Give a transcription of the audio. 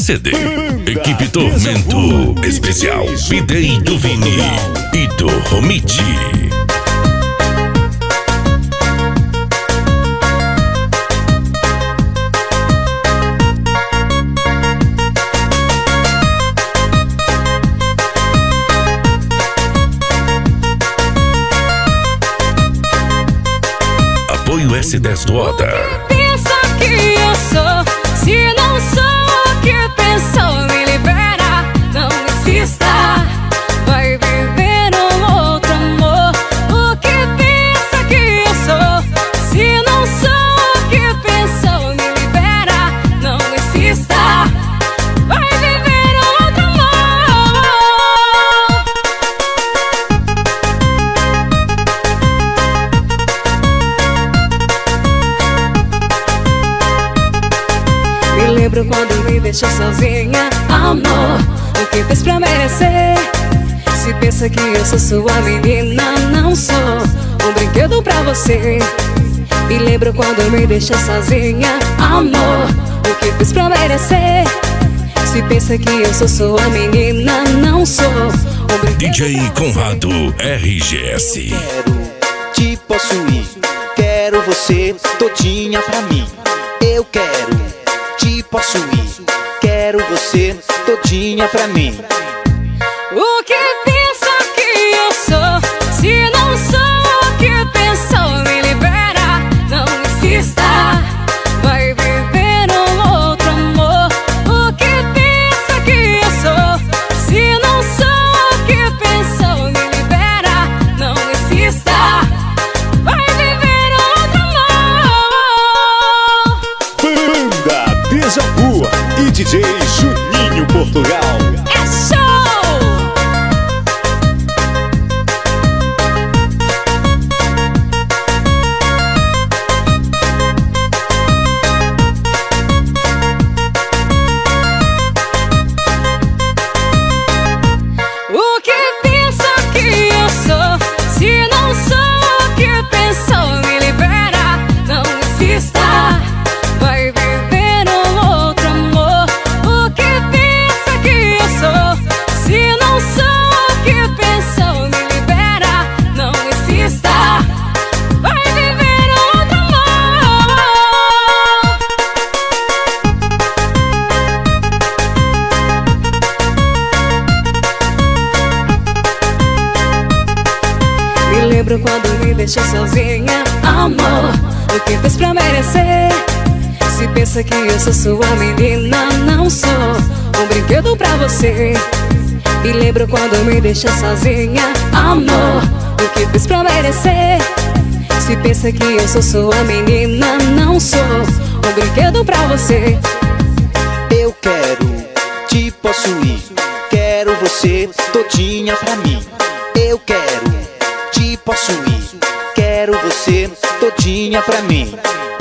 CD. Equipe Tormento Especial Bidei do Vini e do Romiti. Apoio S10 do Oda. Pensa que eu sou, se não sou o que pensou, me libera, não insista, vai viver um outro amor. O que pensa que eu sou, se não sou o que pensou, me libera, não insista, vai viver um outro amor. Me lembro quando me deixou sozinha, amor, o que fez pra merecer? Se pensa que eu sou sua menina, não sou um brinquedo pra você. Me lembro quando me deixou sozinha, amor, o que fez pra merecer? Se pensa que eu sou sua menina, não sou um brinquedo DJ Conrado RGS. Quero te possuir, quero você todinha pra mim. Eu quero te possuir, quero você todinha pra mim. O que pensa que eu sou, se não sou o que pensou, me libera, não insista, vai viver um outro amor. O que pensa que eu sou, se não sou o que pensou, me libera, não insista, vai viver outro amor. Banda Deja Vu e DJ Juninho Portugal. É show! O que pensa que eu sou, se não sou o que pensou, me libera, não insista, vai viver um outro amor. O que pensa que eu sou, se não sou o que pensou, me libera, não insista, vai viver outro amor. Me lembro quando me deixou sozinha, amor, o que fez pra merecer? Se pensa que eu sou sua menina, não sou um brinquedo pra você. Me lembro quando me deixou sozinha, amor, o que fez pra merecer? Se pensa que eu sou sua menina, não sou um brinquedo pra você. Eu quero te possuir, quero você todinha pra mim. Eu quero te possuir, quero você todinha pra mim.